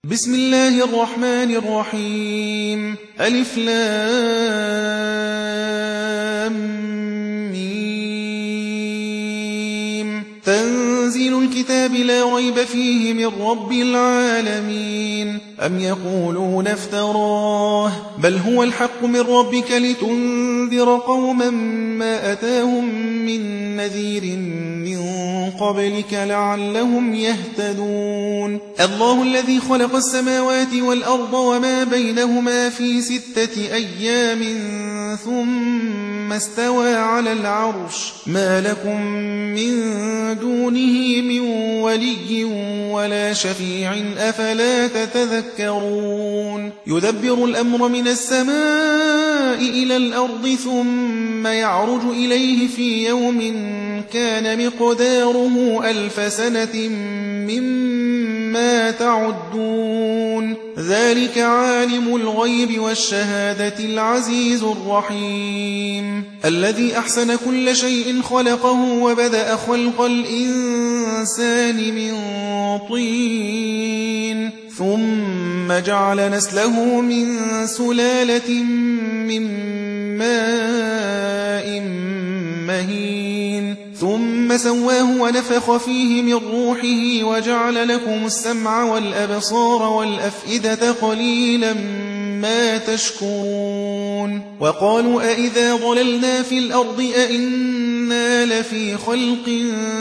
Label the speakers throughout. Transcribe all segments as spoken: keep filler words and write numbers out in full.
Speaker 1: بسم الله الرحمن الرحيم ألف لام ميم تنزيل الكتاب لا ريب فيه من رب العالمين أم يقولون افتراه بل هو الحق من ربك لتنذر قوما ما أتاهم من نذير من قبلك لعلهم يهتدون الله الذي خلق السماوات والأرض وما بينهما في ستة أيام ثم استوى على العرش ما لكم من دونه من ولي ولا شفيع أفلا تتذكرون يدبر الأمر من السماء إلى الأرض ثم يعرج إليه في يوم كان مقداره ألف سنة مما تعدون ذلك عالم الغيب والشهادة العزيز الرحيم الذي أحسن كل شيء خلقه وبدأ خلق الإنسان من طين ثم جعل نسله من سلالة من ماء مهين ثم سواه ونفخ فيه من روحه وجعل لكم السمع والأبصار والأفئدة قليلا ما تشكرون وقالوا أئذا ضللنا في الأرض أئنا لفي خلق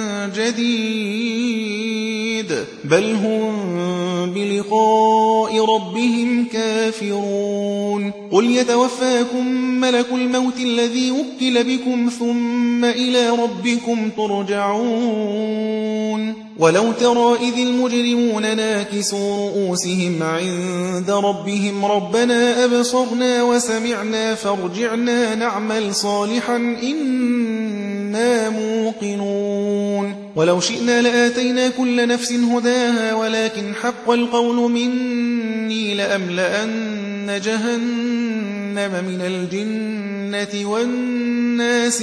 Speaker 1: جديد بل هم بلقاء ربهم كافرون قل يتوفاكم ملك الموت الذي وكل بكم ثم إلى ربكم ترجعون ولو ترى إذ المجرمون ناكسوا رؤوسهم عند ربهم ربنا أبصرنا وسمعنا فارجعنا نعمل صالحا إنا موقنون ولو شئنا لآتينا كل نفس هداها ولكن حق القول مني لأملأن جهنم من الجنة والناس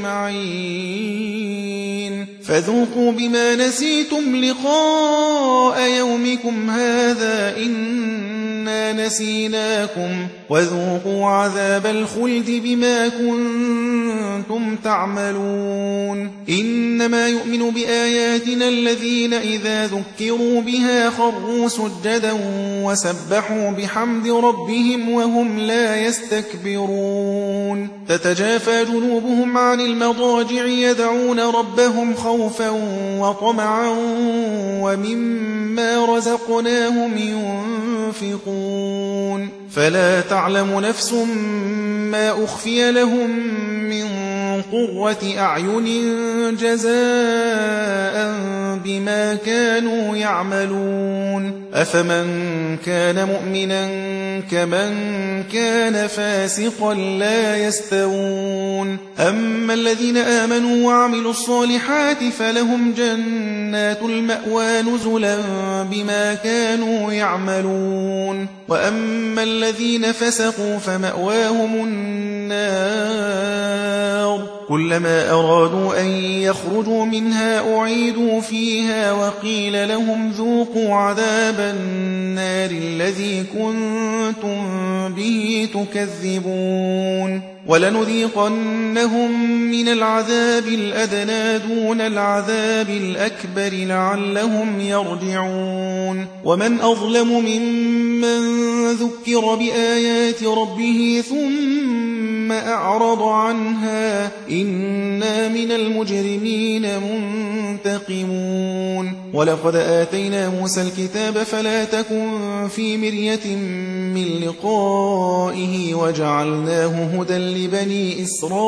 Speaker 1: أجمعين فذوقوا بما نسيتم لقاء يومكم هذا إنا نسيناكم وذوقوا عذاب الخلد بما كنتم تعملون إنما يؤمن بآياتنا الذين إذا ذكروا بها خروا سجدا وسبحوا بحمد ربهم وهم لا يستكبرون تتجافى جنوبهم عن المضاجع يدعون ربهم خوفا وطمعا ومما رزقناهم ينفقون فلا تعلم نفس ما أخفي لهم من قرة أعين جزاء بما كانوا يعملون أفمن كان مؤمنا كمن كان فاسقا لا يستوون أما الذين آمنوا وعملوا الصالحات فلهم جنات المأوى نزلا بما كانوا يعملون وأما الذين فسقوا فمأواهم النار كلما أرادوا أن يخرجوا منها أعيدوا فيها وقيل لهم ذوقوا عذاب النار الذي كنتم به تكذبون ولنذيقنهم من العذاب الأدنى دون العذاب الأكبر لعلهم يرجعون ومن أظلم ممن ذكر بآيات ربه ثم أعرض عنها إنا من المجرمين منتقمون ولقد آتينا موسى الكتاب فلا تكن في مرية من لقائه وجعلناه هدى لبني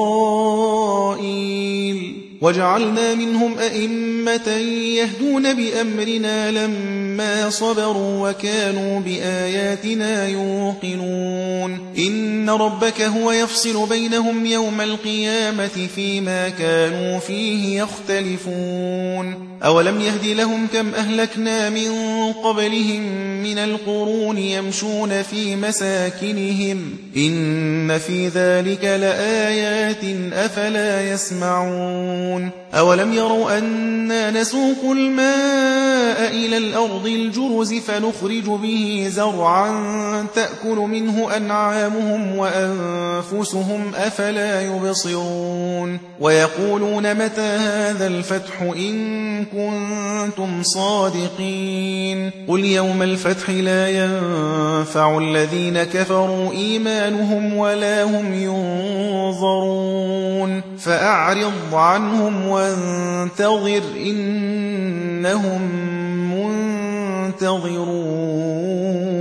Speaker 1: إسرائيل وجعلنا منهم أئمة يهدون بأمرنا لما صبروا وكانوا بآياتنا يوقنون إن ربك هو يفصل بينهم يوم القيامة فيما كانوا فيه يختلفون أولم يهد لهم كم أهلكنا من قبلهم من القرون يمشون في مساكنهم إن في ذلك لآيات أفلا يسمعون أولم يروا أنا نسوق الماء إلى الأرض الأرض الجرز فنخرج به زرعا تأكل منه أنعامهم وأنفسهم أفلا يبصرون ويقولون متى هذا الفتح إن كنتم صادقين قل يوم الفتح لا ينفع الذين كفروا إيمانهم ولا هم ينظرون فأعرض عنهم وانتظر إنهم منتظرون